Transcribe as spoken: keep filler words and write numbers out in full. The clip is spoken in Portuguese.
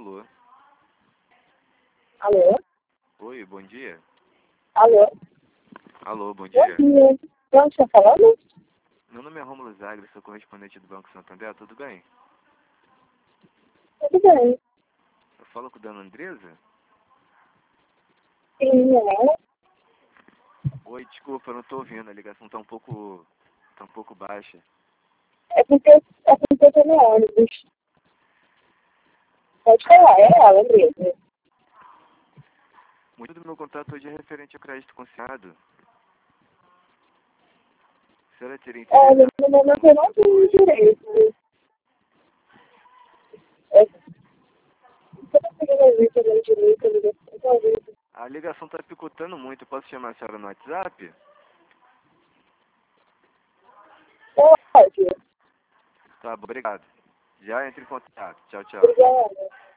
Alô? Alô? Oi, bom dia. Alô? Alô, bom Bom dia. dia. De onde está falando? Meu nome é Rômulo Zagre, sou correspondente do Banco Santander, tudo bem? Tudo bem. Eu falo com a dona Andresa? Sim, é. Oi, desculpa, eu não tô ouvindo, a ligação tá um pouco, tá um pouco baixa. É porque, é porque eu tô no ônibus. Pode falar, é ela mesmo. Muito do meu contato hoje é referente ao crédito consignado. A senhora teria interesse Olha, em no momento eu não tenho direito. É, você não conseguindo ouvir também direito, a ligação tá ouvindo. A ligação tá picotando muito, eu posso chamar a senhora no WhatsApp? Pode. Tá bom, obrigado. Já entre em contato. Tchau, tchau. Obrigada.